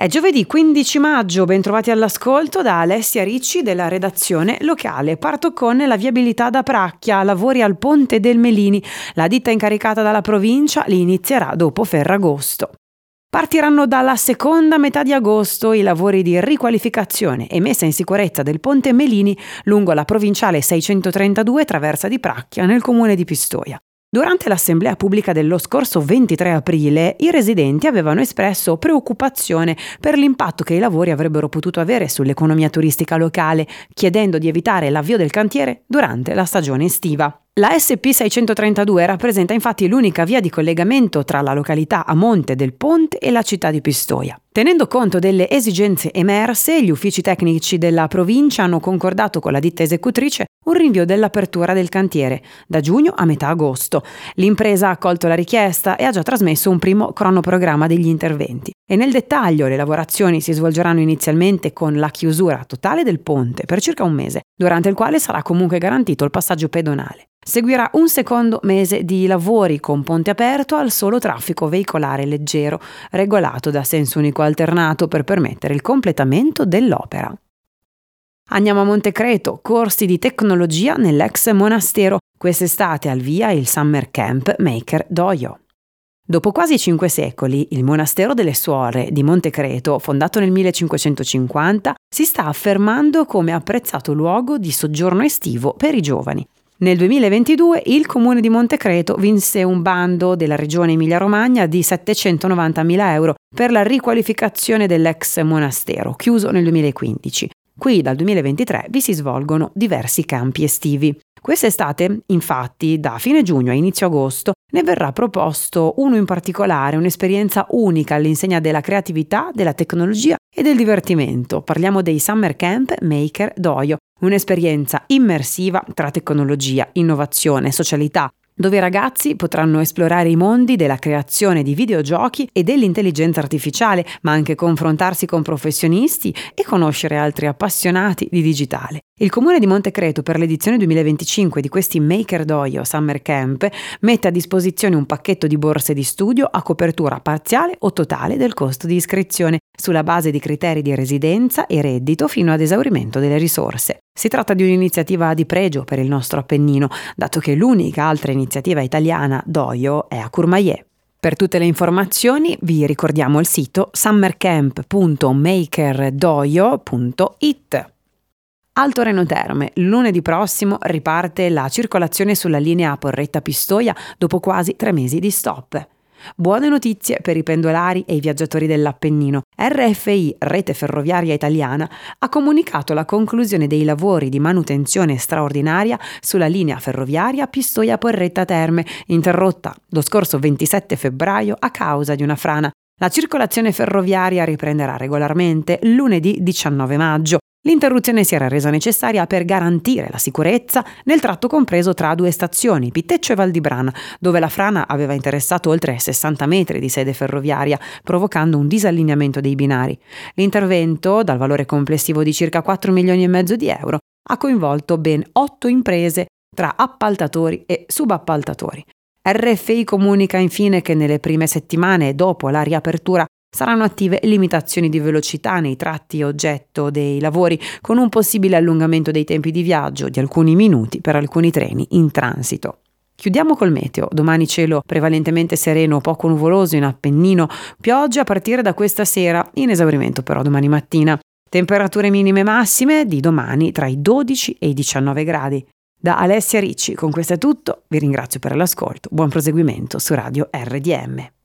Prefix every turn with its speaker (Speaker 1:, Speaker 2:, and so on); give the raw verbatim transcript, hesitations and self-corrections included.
Speaker 1: È giovedì quindici maggio, bentrovati all'ascolto da Alessia Ricci della redazione locale. Parto con la viabilità da Pracchia, lavori al Ponte del Melini. La ditta incaricata dalla provincia li inizierà dopo Ferragosto. Partiranno dalla seconda metà di agosto i lavori di riqualificazione e messa in sicurezza del Ponte Melini lungo la provinciale seicentotrentadue traversa di Pracchia nel comune di Pistoia. Durante l'assemblea pubblica dello scorso ventitré aprile, i residenti avevano espresso preoccupazione per l'impatto che i lavori avrebbero potuto avere sull'economia turistica locale, chiedendo di evitare l'avvio del cantiere durante la stagione estiva. La S P seicentotrentadue rappresenta infatti l'unica via di collegamento tra la località a monte del ponte e la città di Pistoia. Tenendo conto delle esigenze emerse, gli uffici tecnici della provincia hanno concordato con la ditta esecutrice un rinvio dell'apertura del cantiere da giugno a metà agosto. L'impresa ha accolto la richiesta e ha già trasmesso un primo cronoprogramma degli interventi. E nel dettaglio le lavorazioni si svolgeranno inizialmente con la chiusura totale del ponte per circa un mese, durante il quale sarà comunque garantito il passaggio pedonale. Seguirà un secondo mese di lavori con ponte aperto al solo traffico veicolare leggero, regolato da senso unico alternato per permettere il completamento dell'opera. Andiamo a Montecreto, corsi di tecnologia nell'ex monastero. Quest'estate al via il Summer Camp Maker Dojo. Dopo quasi cinque secoli, il monastero delle Suore di Montecreto, fondato nel millecinquecentocinquanta, si sta affermando come apprezzato luogo di soggiorno estivo per i giovani. Nel duemilaventidue il comune di Montecreto vinse un bando della regione Emilia-Romagna di settecentonovantamila euro per la riqualificazione dell'ex monastero, chiuso nel duemilaquindici. Qui dal duemilaventitré vi si svolgono diversi campi estivi. Quest'estate, infatti, da fine giugno a inizio agosto, ne verrà proposto uno in particolare, un'esperienza unica all'insegna della creatività, della tecnologia e del divertimento. Parliamo dei Summer Camp Maker Dojo, un'esperienza immersiva tra tecnologia, innovazione e socialità, dove i ragazzi potranno esplorare i mondi della creazione di videogiochi e dell'intelligenza artificiale, ma anche confrontarsi con professionisti e conoscere altri appassionati di digitale. Il comune di Montecreto per l'edizione duemilaventicinque di questi Maker Dojo Summer Camp mette a disposizione un pacchetto di borse di studio a copertura parziale o totale del costo di iscrizione, sulla base di criteri di residenza e reddito fino ad esaurimento delle risorse. Si tratta di un'iniziativa di pregio per il nostro Appennino, dato che l'unica altra iniziativa italiana dojo è a Courmayeur. Per tutte le informazioni vi ricordiamo il sito summercamp punto makerdojo punto it. Alto Reno Terme, lunedì prossimo riparte la circolazione sulla linea Porretta-Pistoia dopo quasi tre mesi di stop. Buone notizie per i pendolari e i viaggiatori dell'Appennino. R F I, Rete Ferroviaria Italiana, ha comunicato la conclusione dei lavori di manutenzione straordinaria sulla linea ferroviaria Pistoia-Porretta Terme, interrotta lo scorso ventisette febbraio a causa di una frana. La circolazione ferroviaria riprenderà regolarmente lunedì diciannove maggio. L'interruzione si era resa necessaria per garantire la sicurezza nel tratto compreso tra due stazioni, Pitteccio e Valdibrana, dove la frana aveva interessato oltre sessanta metri di sede ferroviaria, provocando un disallineamento dei binari. L'intervento, dal valore complessivo di circa quattro milioni e mezzo di euro, ha coinvolto ben otto imprese tra appaltatori e subappaltatori. R F I comunica infine che nelle prime settimane dopo la riapertura saranno attive limitazioni di velocità nei tratti oggetto dei lavori, con un possibile allungamento dei tempi di viaggio di alcuni minuti per alcuni treni in transito. Chiudiamo col meteo. Domani cielo prevalentemente sereno, poco nuvoloso in Appennino, pioggia a partire da questa sera, in esaurimento però domani mattina. Temperature minime massime di domani tra i dodici e i diciannove gradi. Da Alessia Ricci, con questo è tutto, vi ringrazio per l'ascolto, buon proseguimento su Radio R D M.